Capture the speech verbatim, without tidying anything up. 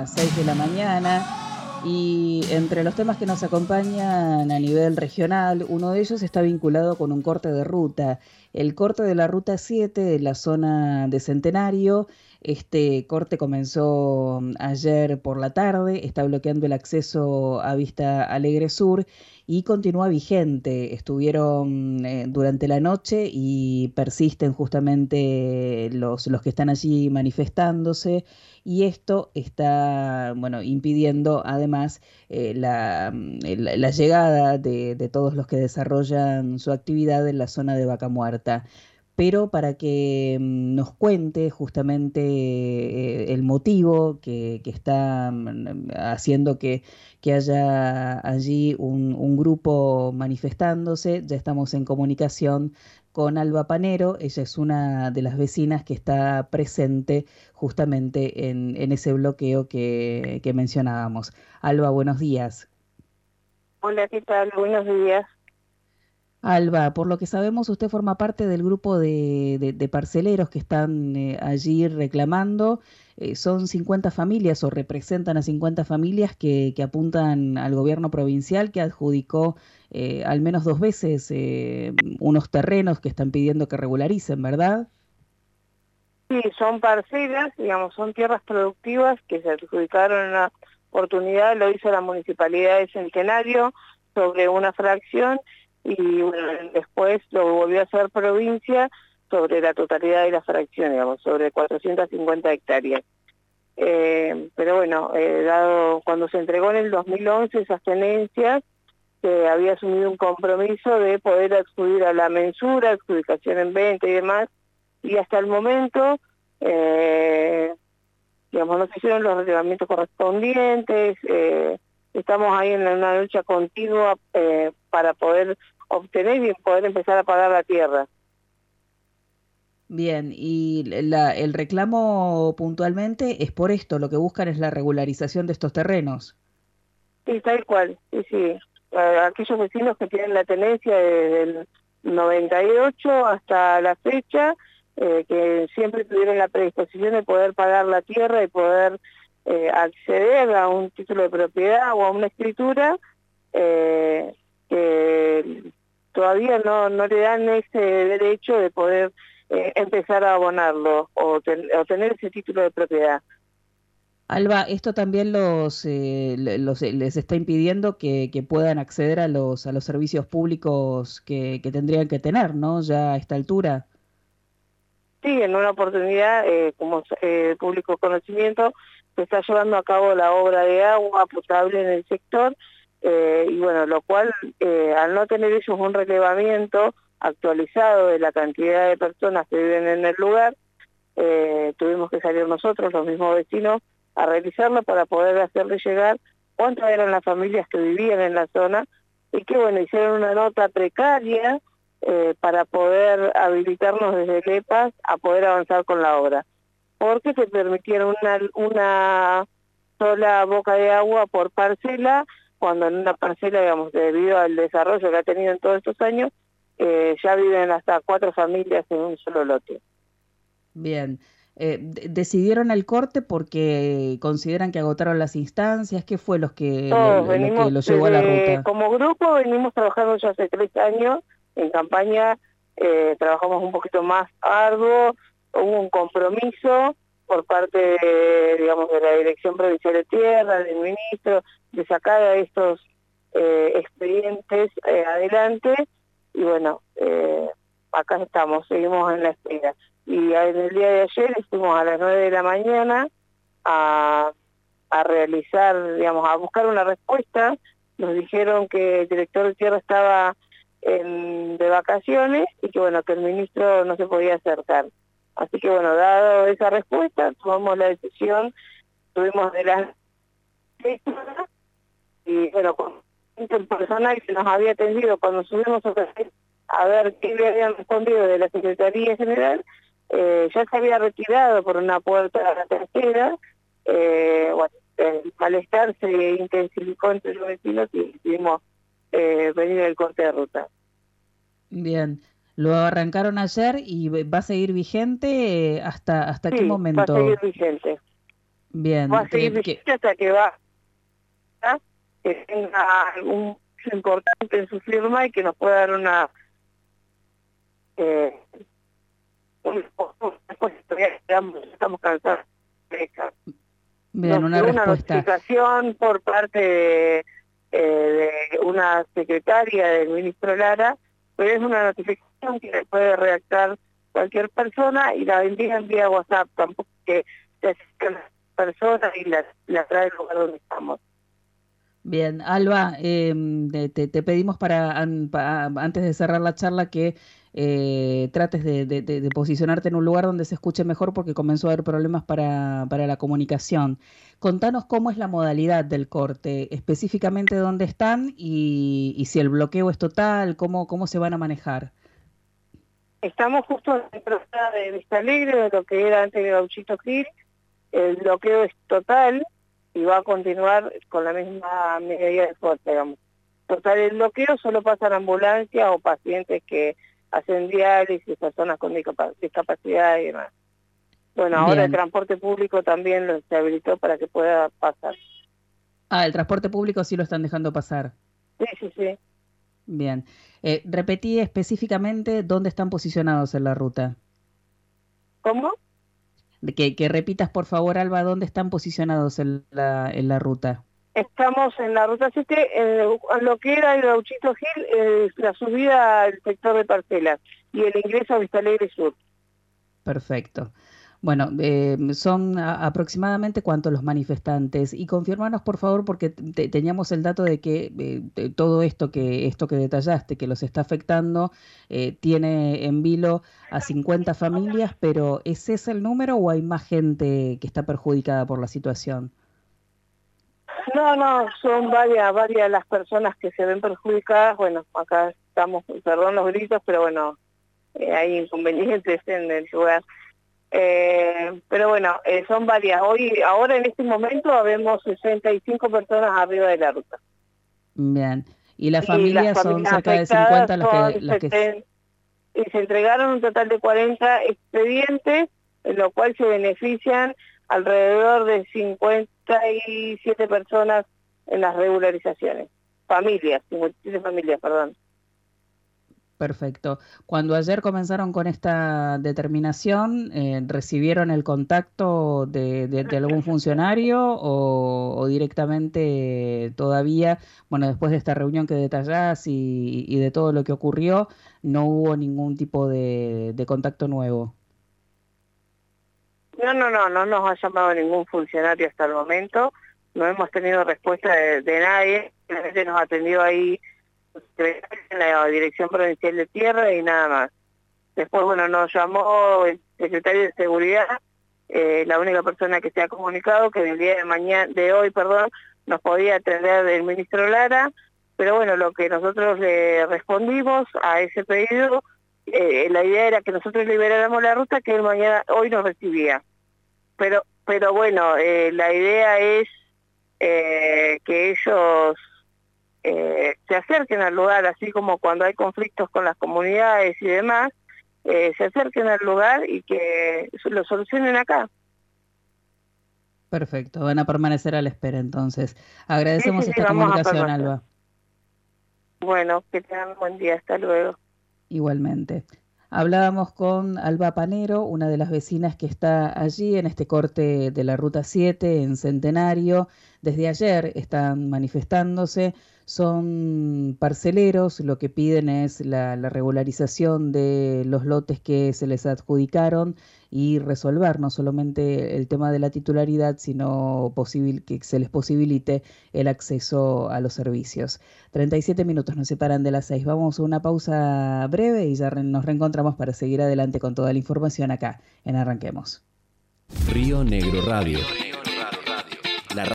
las seis de la mañana. Y entre los temas que nos acompañan a nivel regional, uno de ellos está vinculado con un corte de ruta. El corte de la Ruta siete de la zona de Centenario. Este corte comenzó ayer por la tarde, está bloqueando el acceso a Vista Alegre Sur y continúa vigente. Estuvieron eh, durante la noche y persisten justamente los, los que están allí manifestándose. Y esto está, bueno, impidiendo además eh, la, la, la llegada de, de todos los que desarrollan su actividad en la zona de Vaca Muerta. Pero para que mm, nos cuente justamente eh, el motivo que, que está mm, haciendo que, que haya allí un, un grupo manifestándose, ya estamos en comunicación con Alba Panero. Ella es una de las vecinas que está presente justamente en, en ese bloqueo que, que mencionábamos. Alba, buenos días. Hola, ¿qué tal? Buenos días. Alba, por lo que sabemos, usted forma parte del grupo de, de- de parceleros que están eh, allí reclamando. Eh, son cincuenta familias o representan a cincuenta familias que, que apuntan al gobierno provincial que adjudicó eh, al menos dos veces eh, unos terrenos que están pidiendo que regularicen, ¿verdad? Sí, son parcelas, digamos, son tierras productivas que se adjudicaron en una oportunidad, lo hizo la Municipalidad de Centenario sobre una fracción y bueno, después lo volvió a hacer provincia sobre la totalidad de la fracción, digamos, sobre cuatrocientas cincuenta hectáreas. Eh, pero bueno, eh, dado cuando se entregó en el dos mil once esas tenencias, se había asumido un compromiso de poder acudir a la mensura, adjudicación en venta y demás, y hasta el momento, eh, digamos, no se hicieron los relevamientos correspondientes, eh, estamos ahí en una lucha continua eh, para poder obtener y poder empezar a pagar la tierra. Bien, y la- el reclamo puntualmente es por esto, lo que buscan es la regularización de estos terrenos. Sí, tal cual, sí, sí. Eh, aquellos vecinos que tienen la tenencia desde el noventa y ocho hasta la fecha, eh, que siempre tuvieron la predisposición de poder pagar la tierra y poder eh, acceder a un título de propiedad o a una escritura, eh, que todavía no, no le dan ese derecho de poder eh, empezar a abonarlo o, ten- o tener ese título de propiedad. Alba, esto también los, eh, le- los- eh, les está impidiendo que, que puedan acceder a los, a los servicios públicos que, que tendrían que tener, ¿no? Ya a esta altura. Sí, en una oportunidad, eh, como eh, público conocimiento, se está llevando a cabo la obra de agua potable en el sector, eh, y bueno, lo cual, eh, al no tener ellos un relevamiento actualizado de la cantidad de personas que viven en el lugar, eh, tuvimos que salir nosotros, los mismos vecinos, a realizarlo para poder hacerle llegar cuántas eran las familias que vivían en la zona, y que bueno, hicieron una nota precaria eh, para poder habilitarnos desde el E P A S a poder avanzar con la obra, porque se permitieron una, una sola boca de agua por parcela, cuando en una parcela, digamos, debido al desarrollo que ha tenido en todos estos años, eh, ya viven hasta cuatro familias en un solo lote. Bien. Eh, de- ¿decidieron el corte porque consideran que agotaron las instancias? ¿Qué fue los que, lo, Todos lo- lo que venimos los llevó a la desde, ruta? como grupo, venimos trabajando ya hace tres años en campaña, eh, trabajamos un poquito más arduo, hubo un compromiso por parte, de, digamos, de la Dirección Provincial de Tierra, del ministro, de sacar a estos eh, expedientes eh, adelante, y bueno, eh, acá estamos, seguimos en la espera. Y en el día de ayer estuvimos a las nueve de la mañana a a realizar, digamos, a buscar una respuesta. Nos dijeron que el director de tierra estaba en, de vacaciones y que bueno, que el ministro no se podía acercar. Así que bueno, dado esa respuesta, tomamos la decisión, tuvimos de las y bueno, con el personal que nos había atendido cuando subimos a a ver qué le habían respondido de la Secretaría General, eh, ya se había retirado por una puerta a la tercera. Eh, bueno, el malestar se intensificó entre los vecinos y decidimos eh, venir al corte de ruta. Bien. Lo arrancaron ayer y va a seguir vigente eh, hasta, ¿hasta qué Sí, va a seguir momento? vigente. Bien. Va a seguir Que, vigente que... hasta que va ¿ah? que tenga algún hecho importante en su firma y que nos pueda dar una eh, un, después estamos cansados de esa. Bien, Nos una llegó una respuesta. notificación por parte de, eh, de una secretaria del ministro Lara, pero es una notificación que puede redactar cualquier persona y la envían vía WhatsApp, tampoco que se acerca a la persona y la, la trae al lugar donde estamos. Bien, Alba, eh, te, te pedimos para an- pa- antes de cerrar la charla que eh, trates de, de- de- de posicionarte en un lugar donde se escuche mejor porque comenzó a haber problemas para, para la comunicación. Contanos cómo es la modalidad del corte, específicamente dónde están y, y si el bloqueo es total, cómo, cómo se van a manejar. Estamos justo en la entrada de Vista Alegre, de lo que era antes de Gauchito Gil. El bloqueo es total y va a continuar con la misma medida de fuerza, digamos. Total el bloqueo, solo pasan ambulancias o pacientes que hacen diálisis, personas con discapa- discapacidad y demás. Bueno, ahora el Bien. transporte público también lo se habilitó para que pueda pasar. Ah, el transporte público sí lo están dejando pasar. Sí, sí, sí. Bien. Eh, repetí específicamente dónde están posicionados en la ruta. ¿Cómo? De Que, que repitas, por favor, Alba, dónde están posicionados en la, en la ruta. Estamos en la ruta siete, en lo que era el Gauchito Gil, eh, la subida al sector de parcelas y el ingreso a Vista Alegre Sur. Perfecto. Bueno, eh, son a- aproximadamente cuántos los manifestantes y confirmanos por favor porque te- teníamos el dato de que eh, de todo esto que esto que detallaste que los está afectando eh, tiene en vilo a cincuenta familias, pero ¿es ese el número o hay más gente que está perjudicada por la situación? No, no, son varias, varias las personas que se ven perjudicadas. Bueno, acá estamos, perdón los gritos, pero bueno, eh, hay inconvenientes en el lugar. Eh, pero bueno, eh, son varias. Hoy, ahora en este momento, habemos sesenta y cinco personas arriba de la ruta. Bien. Y las Y las familias son familias cerca de afectadas cincuenta las son que las que seten- y se entregaron un total de cuarenta expedientes, en lo cual se benefician alrededor de cincuenta y siete personas en las regularizaciones. Familias, cincuenta y siete familias, perdón. Perfecto. Cuando ayer comenzaron con esta determinación, eh, ¿recibieron el contacto de, de- de algún funcionario o, o directamente todavía, bueno, después de esta reunión que detallás y, y de todo lo que ocurrió, no hubo ningún tipo de, de contacto nuevo? No, no, no, no nos ha llamado ningún funcionario hasta el momento, no hemos tenido respuesta de, de nadie, solamente nos atendió ahí en la Dirección Provincial de Tierra y nada más. Después, bueno, nos llamó el secretario de Seguridad, eh, la única persona que se ha comunicado que en el día de mañana, de hoy, perdón, nos podía atender el ministro Lara, pero bueno, lo que nosotros le respondimos a ese pedido, eh, la idea era que nosotros liberáramos la ruta que él mañana, hoy nos recibía. Pero, pero bueno, eh, la idea es eh, que ellos eh, se acerquen al lugar, así como cuando hay conflictos con las comunidades y demás, eh, se acerquen al lugar y que lo solucionen acá. Perfecto, van a permanecer a la espera entonces. Sí, sí, Agradecemos sí, esta vamos a comunicación, permanecer. Alba. Bueno, que tengan un buen día, hasta luego. Igualmente. Hablábamos con Alba Panero, una de las vecinas que está allí en este corte de la Ruta siete en Centenario. Desde ayer están manifestándose, son parceleros, lo que piden es la, la regularización de los lotes que se les adjudicaron y resolver no solamente el tema de la titularidad, sino posibil- que se les posibilite el acceso a los servicios. treinta y siete minutos nos separan de las seis. Vamos a una pausa breve y ya re- nos reencontramos para seguir adelante con toda la información acá en Arranquemos. Río Negro Radio.